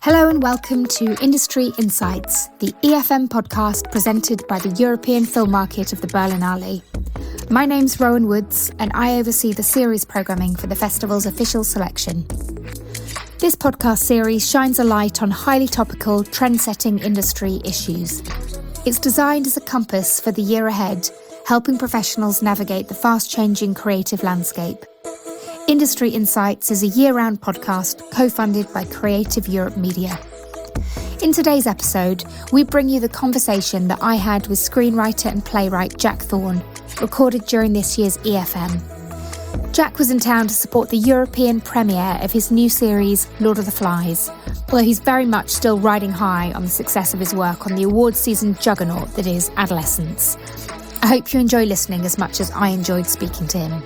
Hello and welcome to Industry Insights, the EFM podcast presented by the European Film Market of the Berlinale. My name's Rowan Woods and I oversee the series programming for the festival's official selection. This podcast series shines a light on highly topical, trend-setting industry issues. It's designed as a compass for the year ahead, helping professionals navigate the fast-changing creative landscape. Industry Insights is a year-round podcast co-funded by Creative Europe Media. In today's episode, we bring you the conversation that I had with screenwriter and playwright Jack Thorne, recorded during this year's EFM. Jack was in town to support the European premiere of his new series, Lord of the Flies, although he's very much still riding high on the success of his work on the awards season juggernaut that is Adolescence. I hope you enjoy listening as much as I enjoyed speaking to him.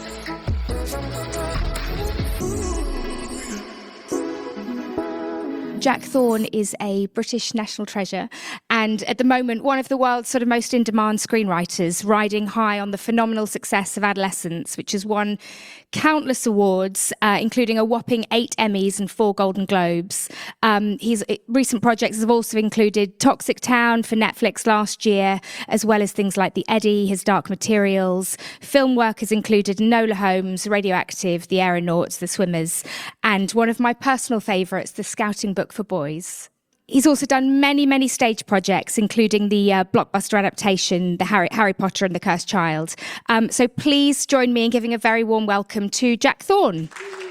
Jack Thorne is a British national treasure and at the moment one of the world's sort of most in-demand screenwriters, riding high on the phenomenal success of Adolescence, which has won countless awards, including a whopping 8 Emmys and 4 Golden Globes. His recent projects have also included Toxic Town for Netflix last year, as well as things like The Eddy, his Dark Materials. Film work has included Enola Holmes, Radioactive, The Aeronauts, The Swimmers, and one of my personal favourites, The Scouting Book for Boys. He's also done many stage projects, including the blockbuster adaptation, the Harry Potter and the Cursed Child. So please join me in giving a very warm welcome to Jack Thorne.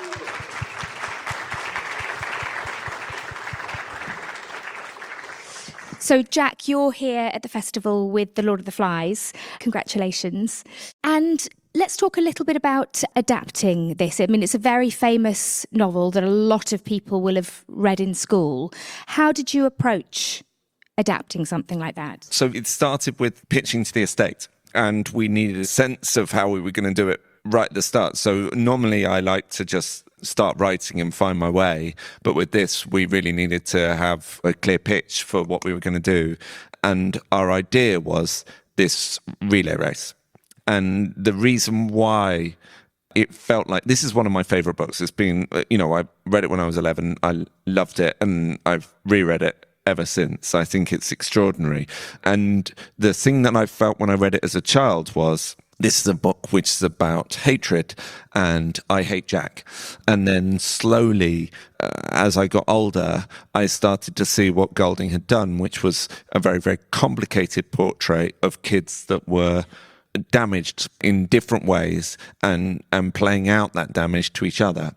So Jack, you're here at the festival with The Lord of the Flies. Congratulations. And let's talk a little bit about adapting this. I mean, it's a very famous novel that a lot of people will have read in school. How did you approach adapting something like that? So it started with pitching to the estate, and we needed a sense of how we were going to do it right at the start. So normally I like to just start writing and find my way, but with this we really needed to have a clear pitch for what we were going to do. And our idea was this relay race. And the reason why it felt like this is one of my favorite books. It's been, I read it when I was 11. I loved it and I've reread it ever since. I think it's extraordinary. And the thing that I felt when I read it as a child was, this is a book which is about hatred and I hate Jack. And then slowly, as I got older, I started to see what Golding had done, which was a very, very complicated portrait of kids that were damaged in different ways and playing out that damage to each other.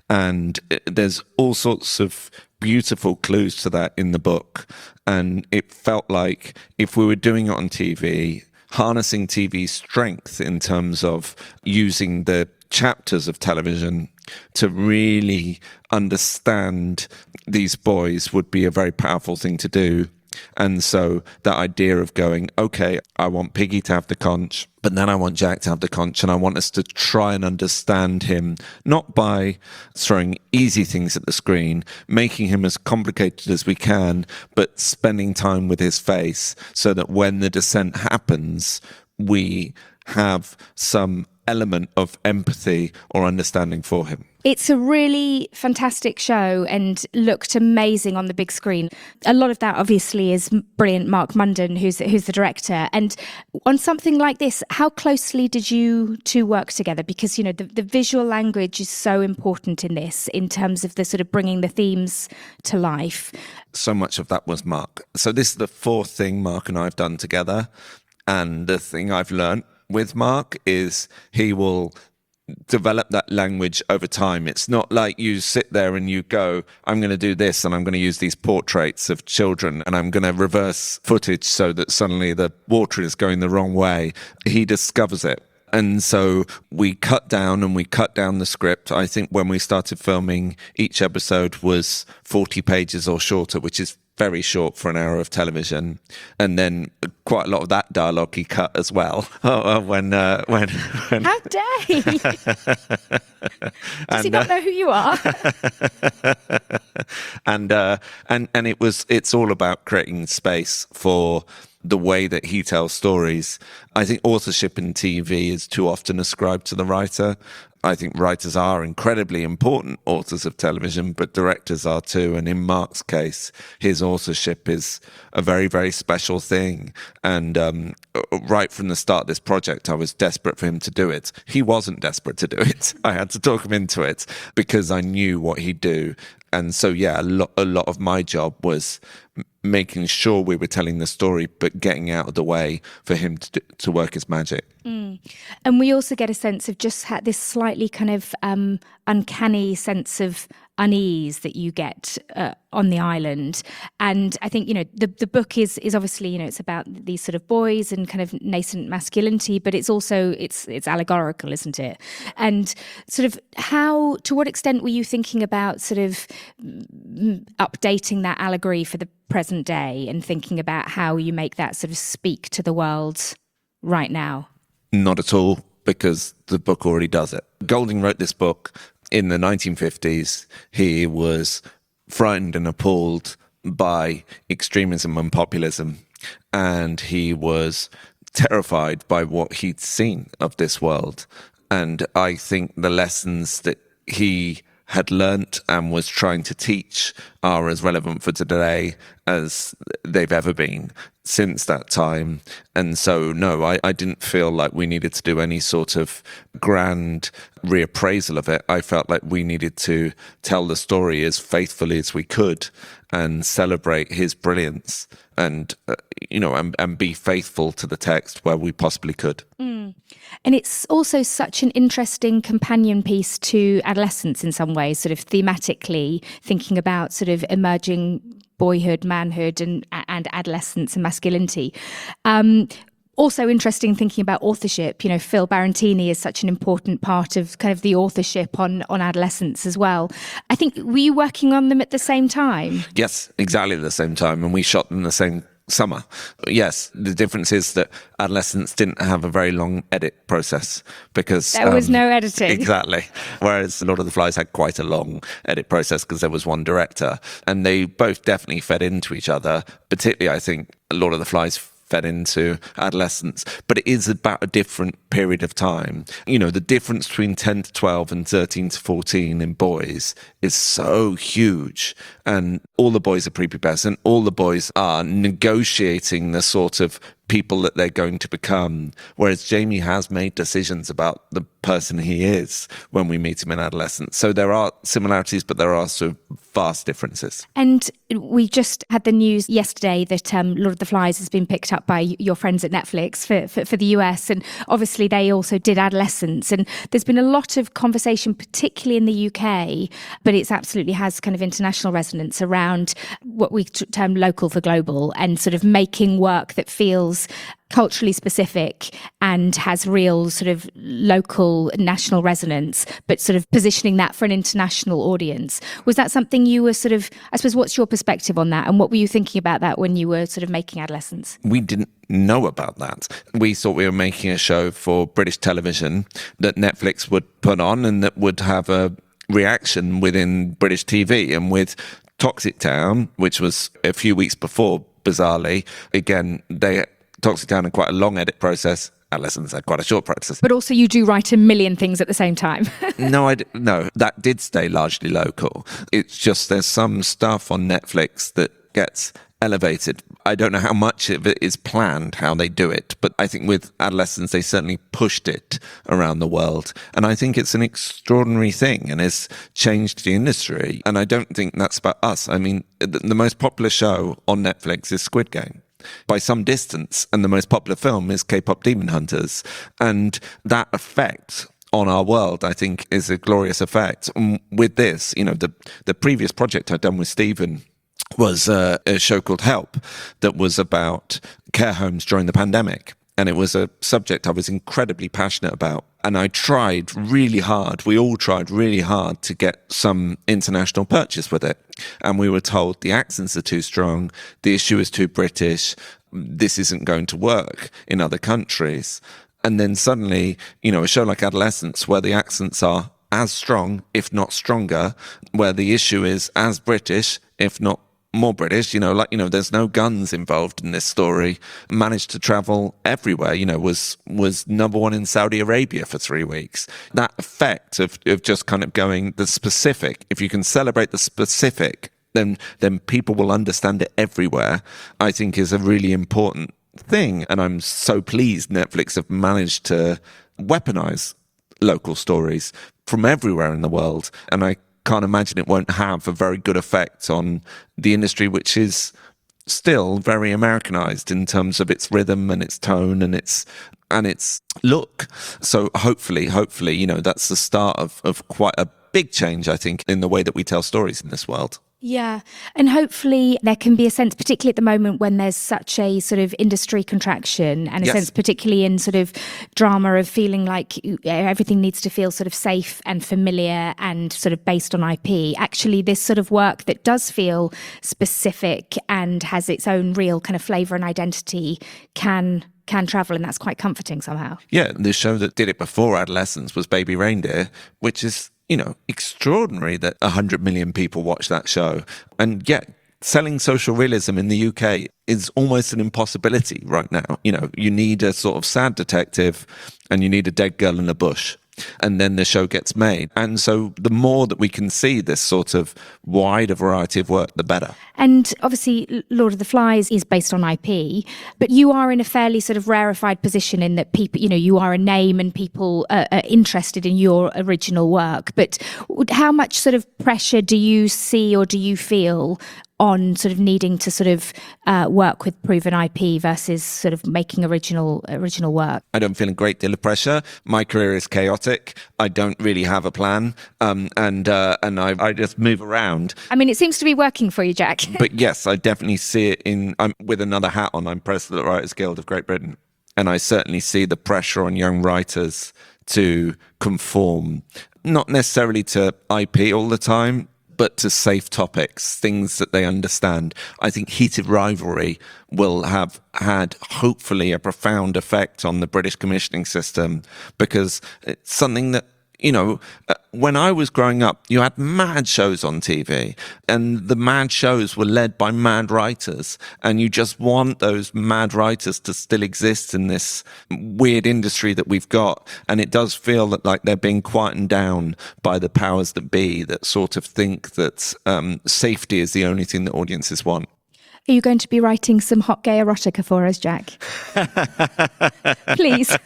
And there's all sorts of beautiful clues to that in the book. And it felt like if we were doing it on TV, harnessing TV's strength in terms of using the chapters of television to really understand these boys would be a very powerful thing to do. And so that idea of going, okay, I want Piggy to have the conch, but then I want Jack to have the conch, and I want us to try and understand him, not by throwing easy things at the screen, making him as complicated as we can, but spending time with his face so that when the descent happens, we have some element of empathy or understanding for him. It's a really fantastic show and looked amazing on the big screen. A lot of that obviously is brilliant Mark Munden, who's the director. And on something like this, how closely did you two work together? Because, the visual language is so important in this, in terms of the sort of bringing the themes to life. So much of that was Mark. So this is the fourth thing Mark and I have done together. And the thing I've learned with Mark is he will develop that language over time. It's not like you sit there and you go, I'm going to do this and I'm going to use these portraits of children and I'm going to reverse footage so that suddenly the water is going the wrong way. He discovers it. And so we cut down the script. I think when we started filming, each episode was 40 pages or shorter, which is very short for an hour of television, and then quite a lot of that dialogue he cut as well. When How dare he? Does he not know who you are? and it's all about creating space for the way that he tells stories. I think authorship in TV is too often ascribed to the writer. I think writers are incredibly important authors of television, but directors are too. And in Mark's case, his authorship is a very, very special thing. And right from the start of this project, I was desperate for him to do it. He wasn't desperate to do it. I had to talk him into it because I knew what he'd do. And so, yeah, a lot of my job was making sure we were telling the story, but getting out of the way for him to work his magic. And we also get a sense of just this slightly kind of uncanny sense of unease that you get on the island. And I think, the book is obviously, it's about these sort of boys and kind of nascent masculinity, but it's also, it's allegorical, isn't it? And sort of to what extent were you thinking about sort of updating that allegory for the present day and thinking about how you make that sort of speak to the world right now? Not at all, because the book already does it. Golding wrote this book in the 1950s. He was frightened and appalled by extremism and populism, and he was terrified by what he'd seen of this world. And I think the lessons that he had learnt and was trying to teach are as relevant for today as they've ever been since that time. And so, no, I didn't feel like we needed to do any sort of grand reappraisal of it. I felt like we needed to tell the story as faithfully as we could and celebrate his brilliance and, and be faithful to the text where we possibly could. And it's also such an interesting companion piece to adolescence in some ways, sort of thematically thinking about sort of emerging boyhood, manhood and adolescence and masculinity. Also interesting thinking about authorship. Phil Barantini is such an important part of kind of the authorship on adolescence as well. I think, were you working on them at the same time? Yes, exactly the same time. And we shot them the same summer. Yes, the difference is that adolescents didn't have a very long edit process because there was no editing. Exactly. Whereas Lord of the Flies had quite a long edit process because there was one director, and they both definitely fed into each other. Particularly, I think Lord of the Flies fed into adolescence, but it is about a different period of time. The difference between 10 to 12 and 13 to 14 in boys is so huge, and all the boys are prepubescent, all the boys are negotiating the sort of people that they're going to become, whereas Jamie has made decisions about the person he is when we meet him in adolescence. So there are similarities, but there are also vast differences. And we just had the news yesterday that Lord of the Flies has been picked up by your friends at Netflix for the US, and obviously they also did adolescence. And there's been a lot of conversation, particularly in the UK, but it absolutely has kind of international resonance around what we term local for global, and sort of making work that feels culturally specific and has real sort of local national resonance, but sort of positioning that for an international audience. Was that something you were sort of, I suppose, what's your perspective on that, and what were you thinking about that when you were sort of making Adolescence? We didn't know about that. We thought we were making a show for British television that Netflix would put on and that would have a reaction within British TV. And with Toxic Town, which was a few weeks before, bizarrely, again, Toxic Town had quite a long edit process. Adolescence had quite a short process. But also you do write a million things at the same time. No, that did stay largely local. It's just there's some stuff on Netflix that gets elevated. I don't know how much of it is planned, how they do it, but I think with Adolescence, they certainly pushed it around the world. And I think it's an extraordinary thing and has changed the industry. And I don't think that's about us. I mean, the most popular show on Netflix is Squid Game by some distance, and the most popular film is K-pop Demon Hunters. And that effect on our world, I think, is a glorious effect. With this, the previous project I'd done with Stephen was a show called Help that was about care homes during the pandemic. And it was a subject I was incredibly passionate about. And I tried really hard, we all tried really hard to get some international purchase with it. And we were told the accents are too strong, the issue is too British, this isn't going to work in other countries. And then suddenly, a show like Adolescence, where the accents are as strong, if not stronger, where the issue is as British, if not more British, there's no guns involved in this story, managed to travel everywhere, was number one in Saudi Arabia for 3 weeks. That effect of just kind of going the specific, if you can celebrate the specific, then people will understand it everywhere, I think is a really important thing. And I'm so pleased Netflix have managed to weaponize local stories from everywhere in the world. And I can't imagine it won't have a very good effect on the industry, which is still very Americanized in terms of its rhythm and its tone and its look. So hopefully, that's the start of quite a big change, I think, in the way that we tell stories in this world. Yeah. And hopefully there can be a sense, particularly at the moment when there's such a sort of industry contraction and a sense, particularly in sort of drama, of feeling like everything needs to feel sort of safe and familiar and sort of based on IP. Actually, this sort of work that does feel specific and has its own real kind of flavour and identity can travel, and that's quite comforting somehow. Yeah, the show that did it before adolescence was Baby Reindeer, which is extraordinary that 100 million people watch that show. And yet, selling social realism in the UK is almost an impossibility right now. You need a sort of sad detective and you need a dead girl in a bush. And then the show gets made. And so the more that we can see this sort of wider variety of work, the better. And obviously, Lord of the Flies is based on IP, but you are in a fairly sort of rarefied position in that people, you are a name and people are interested in your original work. But how much sort of pressure do you see or do you feel on sort of needing to sort of work with proven IP versus sort of making original work? I don't feel a great deal of pressure. My career is chaotic. I don't really have a plan, and I just move around. I mean, it seems to be working for you, Jack. But yes, I definitely see it I'm with another hat on. I'm President of the Writers Guild of Great Britain, and I certainly see the pressure on young writers to conform, not necessarily to IP all the time, but to safe topics, things that they understand. I think Heated Rivalry will have had, hopefully, a profound effect on the British commissioning system, because it's something that, when I was growing up, you had mad shows on TV, and the mad shows were led by mad writers, and you just want those mad writers to still exist in this weird industry that we've got. And it does feel that like they're being quietened down by the powers that be, that sort of think that safety is the only thing that audiences want. Are you going to be writing some hot gay erotica for us, Jack? Please.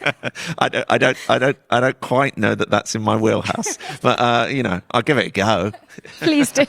I don't quite know that that's in my wheelhouse, but I'll give it a go. Please do.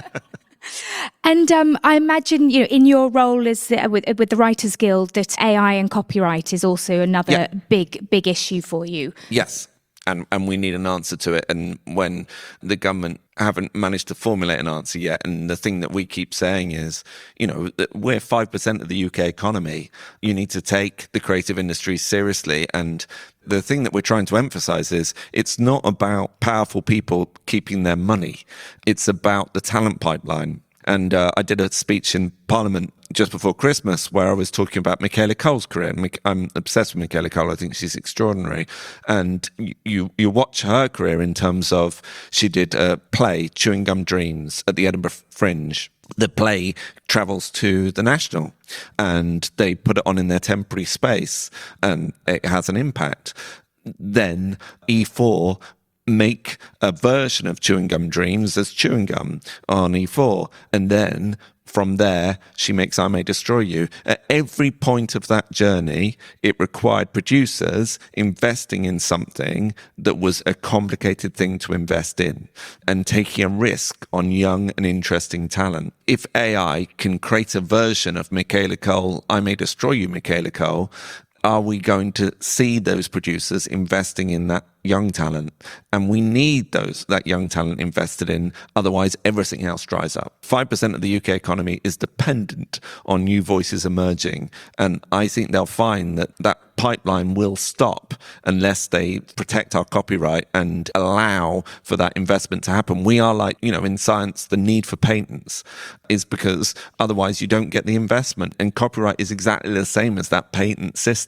And I imagine, in your role as with the Writers Guild, that AI and copyright is also another big issue for you. Yes. And we need an answer to it. And when the government haven't managed to formulate an answer yet, and the thing that we keep saying is, that we're 5% of the UK economy. You need to take the creative industry seriously. And the thing that we're trying to emphasize is it's not about powerful people keeping their money. It's about the talent pipeline. And I did a speech in Parliament just before Christmas where I was talking about Michaela Coel's career. I'm obsessed with Michaela Coel. I think she's extraordinary. And you watch her career in terms of, she did a play, Chewing Gum Dreams, at the Edinburgh Fringe. The play travels to the National and they put it on in their temporary space and it has an impact. Then E4 make a version of Chewing Gum Dreams as Chewing Gum on E4. And then from there, she makes I May Destroy You. At every point of that journey, it required producers investing in something that was a complicated thing to invest in and taking a risk on young and interesting talent. If AI can create a version of Michaela Coel, I May Destroy You, Michaela Coel, are we going to see those producers investing in that young talent? And we need that young talent invested in, otherwise everything else dries up. 5% of the UK economy is dependent on new voices emerging, and I think they'll find that pipeline will stop unless they protect our copyright and allow for that investment to happen. We are like, in science, the need for patents is because otherwise you don't get the investment, and copyright is exactly the same as that patent system.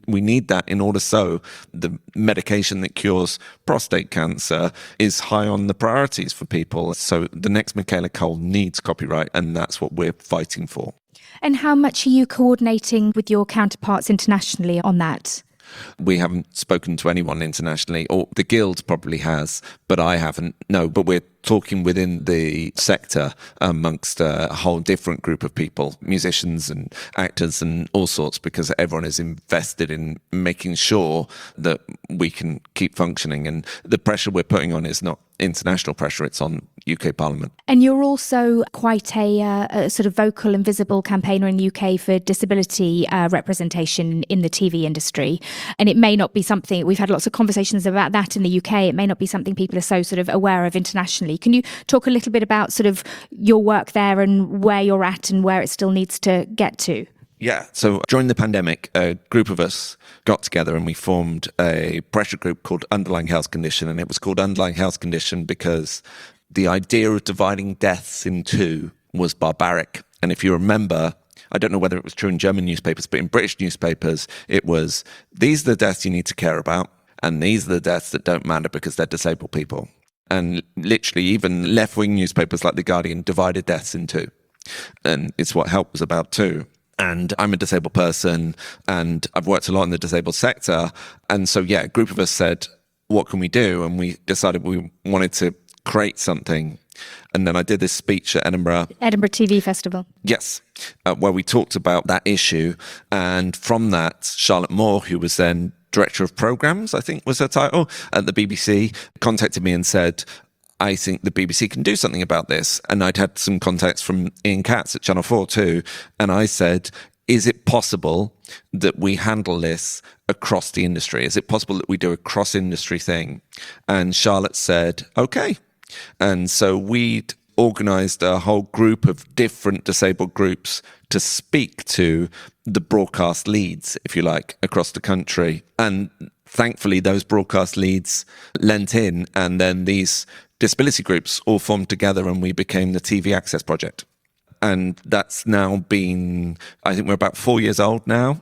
We need that in order so the medication that cures prostate cancer is high on the priorities for people. So the next Michaela Coel needs copyright, and that's what we're fighting for. And how much are you coordinating with your counterparts internationally on that? We haven't spoken to anyone internationally, or the Guild probably has, but I haven't. No, but we're talking within the sector amongst a whole different group of people, musicians and actors and all sorts, because everyone is invested in making sure that we can keep functioning. And the pressure we're putting on is not international pressure, it's on UK Parliament. And you're also quite a sort of vocal and visible campaigner in the UK for disability representation in the TV industry. And it may not be something, we've had lots of conversations about that in the UK, it may not be something people are so sort of aware of internationally. Can you talk a little bit about sort of your work there and where you're at and where it still needs to get to? Yeah, so during the pandemic, a group of us got together and we formed a pressure group called Underlying Health Condition. And it was called Underlying Health Condition because the idea of dividing deaths in two was barbaric. And if you remember, I don't know whether it was true in German newspapers, but in British newspapers, it was, these are the deaths you need to care about, and these are the deaths that don't matter because they're disabled people. And literally, even left-wing newspapers like The Guardian divided deaths in two. And it's what HELP was about too. And I'm a disabled person, and I've worked a lot in the disabled sector. And so, yeah, a group of us said, what can we do? And we decided we wanted to create something. And then I did this speech at Edinburgh TV Festival. Yes, where we talked about that issue. And from that, Charlotte Moore, who was then Director of Programmes, I think was her title, at the BBC, contacted me and said, I think the BBC can do something about this. And I'd had some contacts from Ian Katz at Channel 4 too. And I said, is it possible that we handle this across the industry? Is it possible that we do a cross-industry thing? And Charlotte said, okay. And so we'd organised a whole group of different disabled groups to speak to the broadcast leads, if you like, across the country. And thankfully, those broadcast leads lent in, and then these disability groups all formed together and we became the TV Access Project. And that's now been, I think we're about 4 years old now,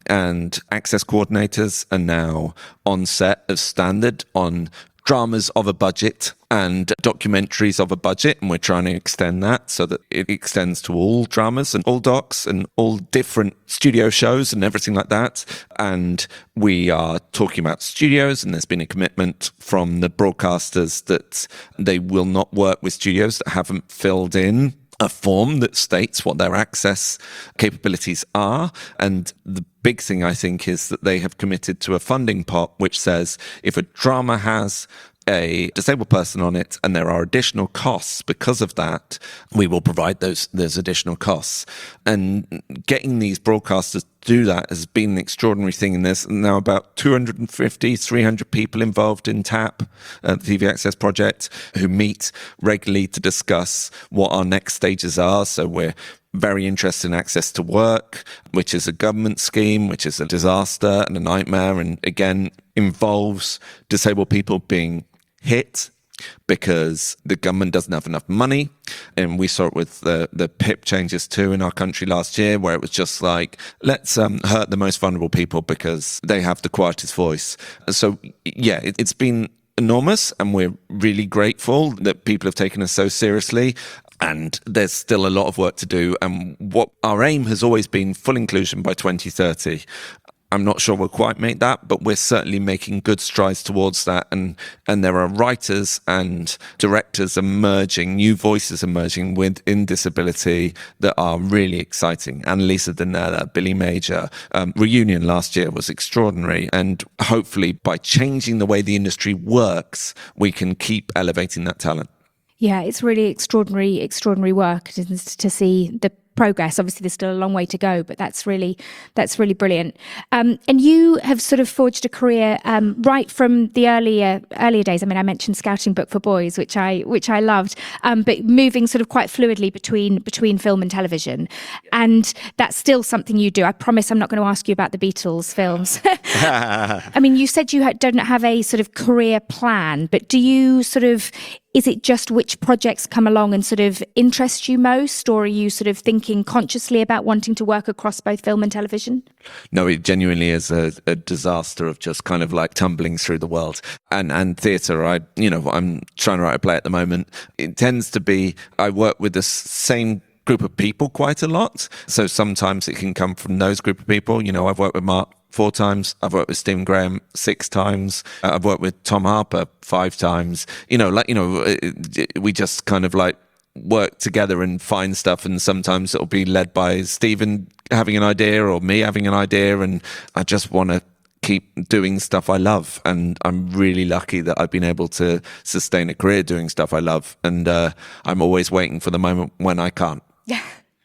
and access coordinators are now on set as standard on dramas of a budget and documentaries of a budget, and we're trying to extend that so that it extends to all dramas and all docs and all different studio shows and everything like that. And we are talking about studios, and there's been a commitment from the broadcasters that they will not work with studios that haven't filled in a form that states what their access capabilities are. And the big thing, I think, is that they have committed to a funding pot which says if a drama has a disabled person on it and there are additional costs because of that, we will provide those additional costs. And getting these broadcasters to do that has been an extraordinary thing. And there's now about 250, 300 people involved in TAP, the TV Access Project, who meet regularly to discuss what our next stages are. So we're very interested in access to work, which is a government scheme, which is a disaster and a nightmare, and again involves disabled people being hit because the government doesn't have enough money. And we saw it with the PIP changes too in our country last year, where it was just like, let's hurt the most vulnerable people because they have the quietest voice. So yeah, it's been enormous, and we're really grateful that people have taken us so seriously. And there's still a lot of work to do. And what our aim has always been full inclusion by 2030. I'm not sure we'll quite make that, but we're certainly making good strides towards that. And there are writers and directors emerging, new voices emerging within disability that are really exciting. Annalisa Danella, Billy Major, Reunion last year was extraordinary. And hopefully by changing the way the industry works, we can keep elevating that talent. Yeah, it's really extraordinary work to see the progress. Obviously, there's still a long way to go, but that's really brilliant. And you have sort of forged a career right from the earlier days. I mean, I mentioned Scouting Book for Boys, which I loved, but moving sort of quite fluidly between film and television, and that's still something you do. I promise I'm not going to ask you about the Beatles films. I mean, you said you don't have a sort of career plan, but do you sort of, Is it just which projects come along and sort of interest you most, or are you sort of thinking consciously about wanting to work across both film and television? No, it genuinely is a disaster of just kind of like tumbling through the world. And theatre, I'm trying to write a play at the moment. It tends to be, I work with the same group of people quite a lot. So sometimes it can come from those group of people. I've worked with Mark 4 times. I've worked with Stephen Graham 6 times. I've worked with Tom Harper 5 times. We just kind of like work together and find stuff. And sometimes it'll be led by Stephen having an idea or me having an idea. And I just want to keep doing stuff I love. And I'm really lucky that I've been able to sustain a career doing stuff I love. And I'm always waiting for the moment when I can't. Yeah.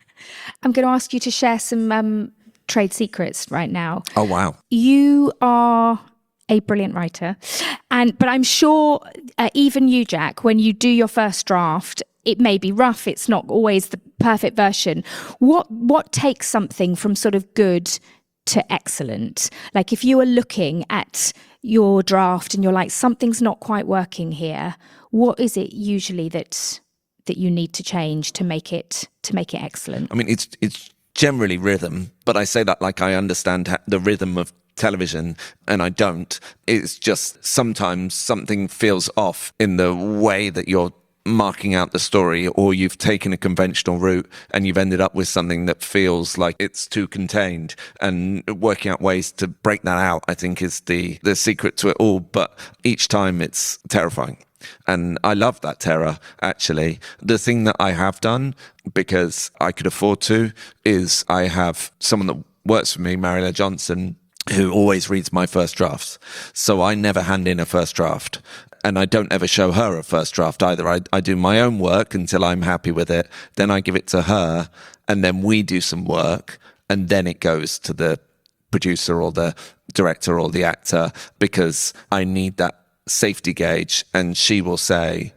I'm going to ask you to share some trade secrets right now. Oh, wow. You are a brilliant writer. But I'm sure even you, Jack, when you do your first draft, it may be rough. It's not always the perfect version. What takes something from sort of good to excellent? Like if you are looking at your draft and you're like, something's not quite working here, what is it usually that you need to change to make it excellent? I mean, it's generally rhythm, but I say that like I understand the rhythm of television, and I don't. It's just sometimes something feels off in the way that you're marking out the story, or you've taken a conventional route and you've ended up with something that feels like it's too contained, and working out ways to break that out, I think, is the secret to it all. But each time it's terrifying. And I love that terror, actually. The thing that I have done, because I could afford to, is I have someone that works for me, Mariella Johnson, who always reads my first drafts. So I never hand in a first draft. And I don't ever show her a first draft either. I do my own work until I'm happy with it. Then I give it to her, and then we do some work. And then it goes to the producer or the director or the actor, because I need that safety gauge, and she will say,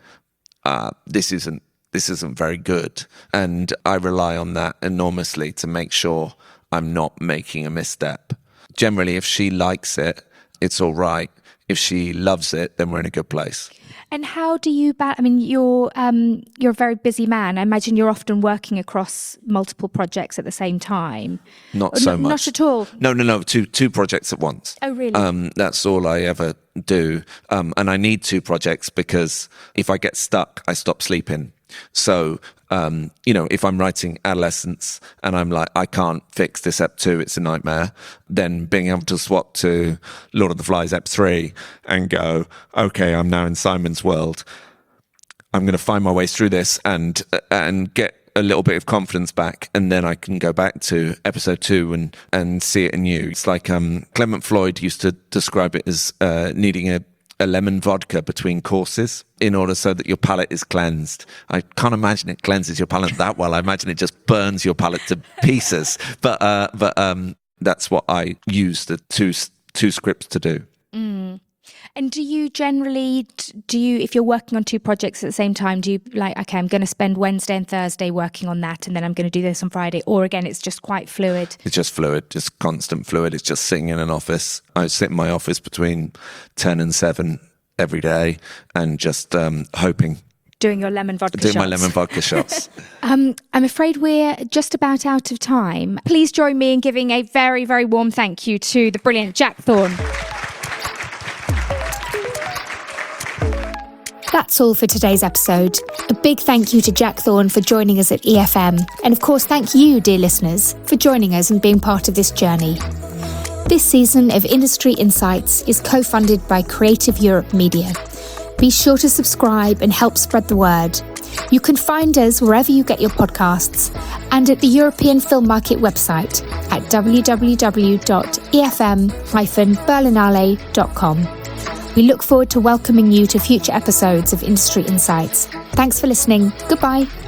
this isn't very good. And I rely on that enormously to make sure I'm not making a misstep. Generally, if she likes it, it's all right. If she loves it, then we're in a good place. And how do you I mean, you're a very busy man. I imagine you're often working across multiple projects at the same time. Not so much. Not at all. No. Two projects at once. Oh, really? That's all I ever do. And I need 2 projects because if I get stuck, I stop sleeping. So, if I'm writing Adolescence and I'm like, I can't fix this Ep 2, it's a nightmare, then being able to swap to Lord of the Flies Ep 3 and go, okay, I'm now in Simon's world. I'm going to find my way through this and get a little bit of confidence back, and then I can go back to episode 2 and see it anew. It's like Clement Floyd used to describe it as needing a lemon vodka between courses in order so that your palate is cleansed. I can't imagine it cleanses your palate that well. I imagine it just burns your palate to pieces. But that's what I use the two scripts to do. Mm. And do you generally, if you're working on 2 projects at the same time, do you like, okay, I'm going to spend Wednesday and Thursday working on that, and then I'm going to do this on Friday? Or again, it's just quite fluid? It's just fluid, just constant fluid. It's just sitting in an office. I sit in my office between 10 and 7 every day and just hoping. Doing your lemon vodka shots. Doing my lemon vodka shots. I'm afraid we're just about out of time. Please join me in giving a very, very warm thank you to the brilliant Jack Thorne. That's all for today's episode. A big thank you to Jack Thorne for joining us at EFM. And of course, thank you, dear listeners, for joining us and being part of this journey. This season of Industry Insights is co-funded by Creative Europe Media. Be sure to subscribe and help spread the word. You can find us wherever you get your podcasts and at the European Film Market website at www.efm-berlinale.com. We look forward to welcoming you to future episodes of Industry Insights. Thanks for listening. Goodbye.